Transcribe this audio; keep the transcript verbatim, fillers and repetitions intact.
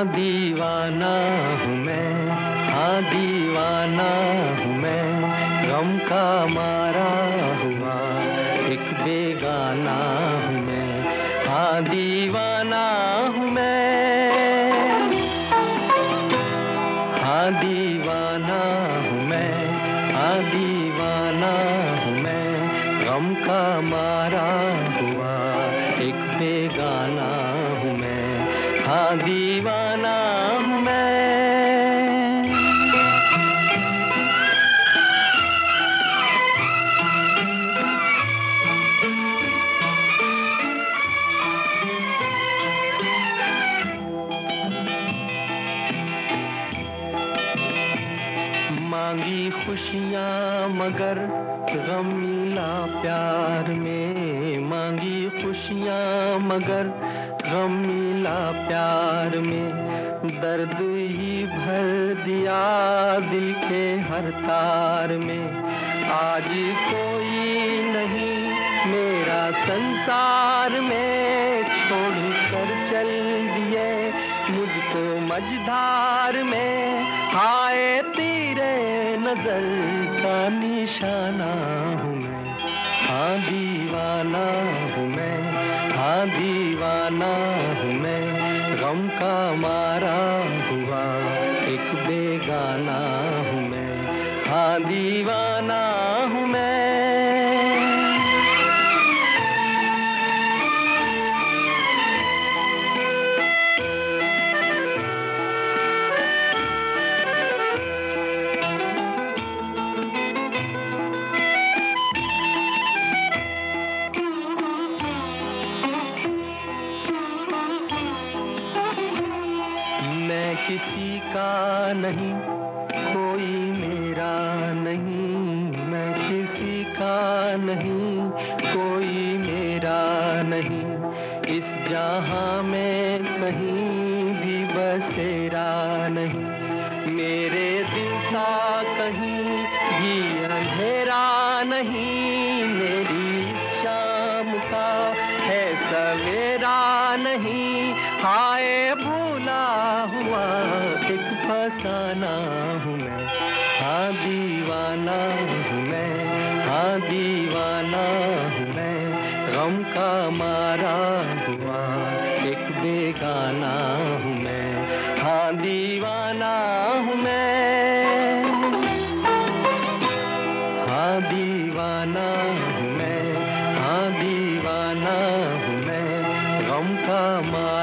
हाँ दीवाना हूँ मैं, हाँ दीवाना हूँ मैं, गम का मारा हुआ एक बेगाना हूँ मैं, हाँ दीवाना हूँ मैं, हाँ दीवाना हूँ मैं, हाँ दीवाना हूँ मैं, गम का मारा हुआ एक बेगाना हूँ मैं, हाँ दीवाना हूँ मैं। मांगी खुशियाँ मगर गम मिला प्यार में, मांगी खुशियाँ मगर गम मिला प्यार में, दर्द ही भर दिया दिल के हर तार में। आज कोई नहीं मेरा संसार में, छोड़ कर चल दिए मुझको मझधार में, हाय तेरे नजर का निशाना हूँ मैं, हाँ दीवाना हूँ मैं, हाँ दीवाना हूँ मैं, गम का मारा हुआ एक बेगाना हूँ मैं, हाँ दीवाना हूँ मैं। मैं किसी का नहीं, कोई मेरा नहीं, मैं किसी का नहीं, कोई मेरा नहीं, इस जहां में कहीं भी बसेरा नहीं, मेरे दिल सा कहीं भी अंधेरा नहीं, मेरी इस शाम का है सवेरा नहीं, हाय भूला हुआ एक फसाना हूँ मैं, हाँ दीवाना हूँ मैं, हाँ दीवाना हूँ मैं, गम का मारा हुआ एक बेगाना हूँ मैं, हाँ दीवाना हूँ मैं, हाँ दीवाना हूँ मैं, हाँ दीवाना हूँ मैं, गम का मारा